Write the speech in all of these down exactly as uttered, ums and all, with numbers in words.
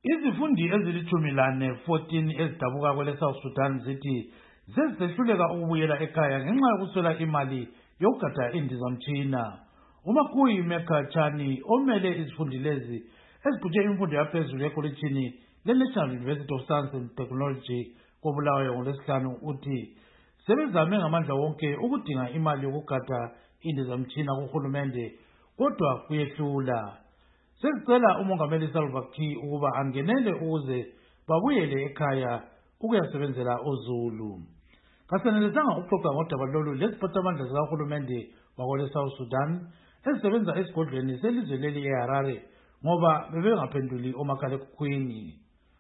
Izifundi ezilithumi lane fourteen ezidabuka kwele South Sudan zithi sezisehluleka ukubuyela ekhaya ngenxa yokuswela imali yokugada indizamtshina. uMakuyi Mekachani omele izifundi lezi ezibhutshe imfundo yaphezulu ekolitshini le-National University of Science and Technology koBulawayo ngoLwesihlanu uthi sebezame ngamandla wonke ukudinga imali yokugada indizamtshina kuhulumende kodwa kuyehlula. Sesicela umongameli Salva Kiir ukuba angenele ukuze babuyele ekhaya ukuyasebenzela oZulu. Kasenelezanga ukuxoxa ngodaba lolu lesiphathamandla sikahulumende wakwele South Sudan ezisebenza esigodlweni selizwe leli eHarare ngoba bebengaphenduli omakhalekhukhwini.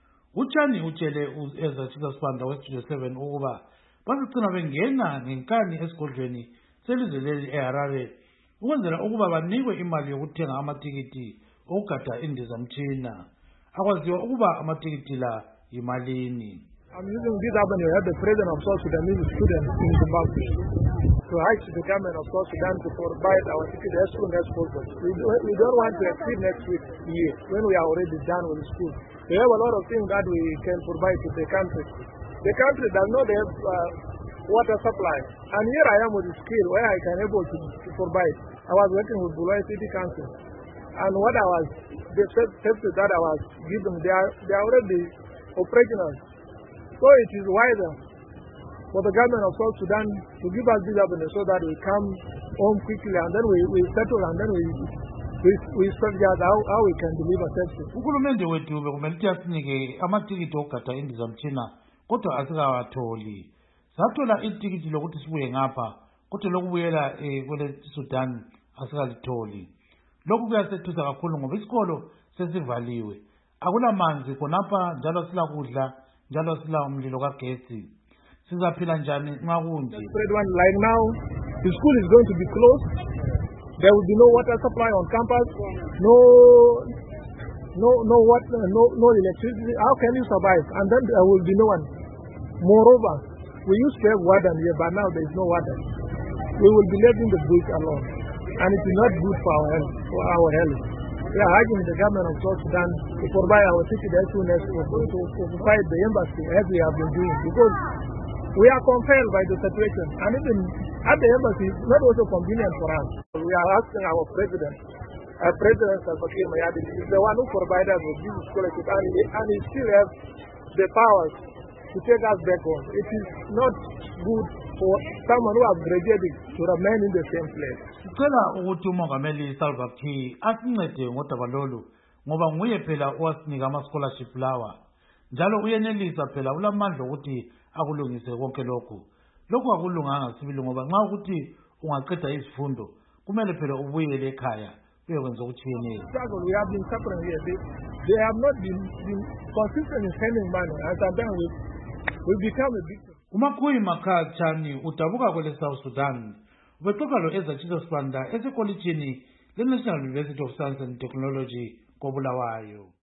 uChani utshele u-Ezra Sibanda we-Studio seven ukuba bazigcina bengena ngenkani esigodlweni selizwe leli eHarare ukwenzela ukuba banikwe imali yokuthenga amatikiti okugada indizamtshina. Akwaziwa ukuba amatikiti la yimalini. I'm using this avenue to help the president of South Sudanese students in Zimbabwe to urge the government of South Sudan to provide our ticket as soon as possible. We, do, we don't want to exceed next week year when we are already done with school. We have a lot of things that we can provide to the country. The country does not have uh, water supply, and here I am with the skill where I can able to, to provide. I was working with Bulawayo City Council, and what I was, the services that I was giving, they are, they are already operational. So it is wiser for the government of South Sudan to give us this avenue so that we come home quickly and then we, we settle and then we we, we strategize how, how we can deliver services. Uhulumende wethu bekumele asinike amatikiti okugada indizamtshina kodwa asikawatholi. Sathola itikiti lokuthi sibuye ngapha kodwa lokubuyela kwele Sudan asikalitholi. Lokhu kuyasethusa kakhulu ngoba isikolo sesivaliwe. Akulamanzi khonapha njalo silakudla njalo sila umlilo kagesi. Sizaphila njani nxa kunje? Like now the school is going to be closed. There will be no water supply on campus. No no no water, no no electricity. How can you survive? And then there will be no one. Moreover, we used to have water here, but now there is no water. We will be leaving the bush alone. And it is not good for our health for our health. We are urging the government of South Sudan to provide our ticket as soon as possible to, to provide the embassy as we have been doing, because we are compelled by the situation, and even at the embassy it's not also convenient for us. We are asking our president, our president Salva Kiir Mayardit is the one who provided us with this scholarship, and he, and he still has the powers to take us back home. It is not good for someone who has graduated to remain in the same place. Sicela ukuthi umongameli Salva Kiir asincede ngodaba lolu ngoba nguye phela owasinika ama scholarship lawa. Njalo uyenelisa phela ulamandla ukuthi akulungise konke lokhu. Lokhu akulunganga sibili ngoba nxa ukuthi ungaqeda izifundo kumele phela ubuyele ekhaya uyekwenza okutshiyeneyo. We have been suffering here. They, they have not been, been consistent in sending money, and sometimes we, we become a victim. uMakuyi Mekachani udabuka kwele South Sudan ubexoxa lo-Ezra Sibanda esekolitshini le-National University of Science and Technology koBulawayo.